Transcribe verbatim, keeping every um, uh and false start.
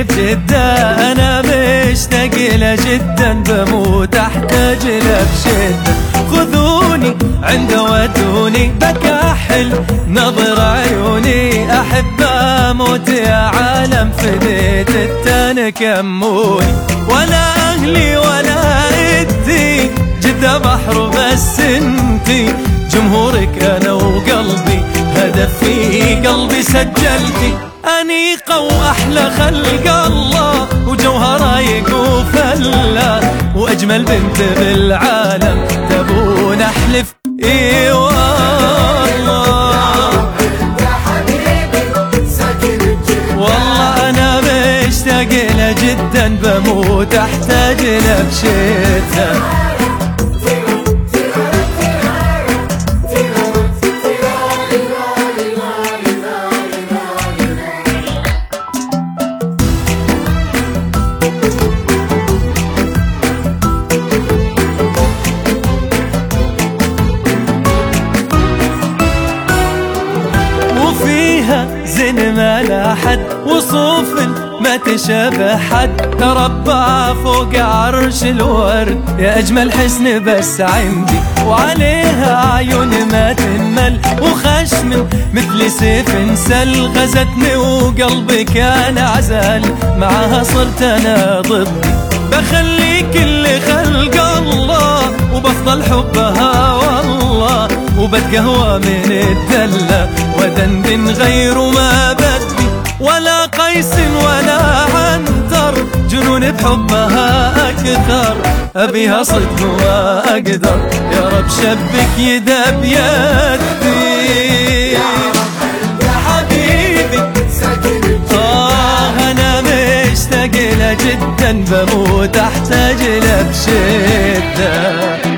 بجدة، أنا مشتاق له جدا، بموت أحتاج له بشدة. خذوني عنده ودوني، بكحل نظر عيوني، أحب أموت يا عالم فديت التاني كموني. ولا أهلي ولا إدي، جدة بحر بس انتي، جمهورك أنا وقلبي، هدف في قلبي سجلتي. أنيقة وأحلى خلق الله، وجوهرها يقوف فلا، وأجمل بنت بالعالم تبون أحلف إي والله. والله أنا مشتاق له جدا، بموت أحتاج له بشدة. زين ما لا حد، وصوف ما تشابه حد، تربع فوق عرش الورد، يا أجمل حسن بس عندي، وعليها عيون ما تنمل، وخشم مثل سيف انسل، غزتني وقلبي كان عزل، معها صرت أنا ضدي، بخلي كل خلق الله، وبفضل حبها والله، وبتقهوى من الدلة، ودندن غير ما بدي، ولا قيس ولا عنتر، جنون بحبها أكثر، أبيها صدق وما أقدر، يا رب شبك يدا بيدي. يا حبيبي آه أنا مشتاق له جدا، بموت أحتاج له بشدة.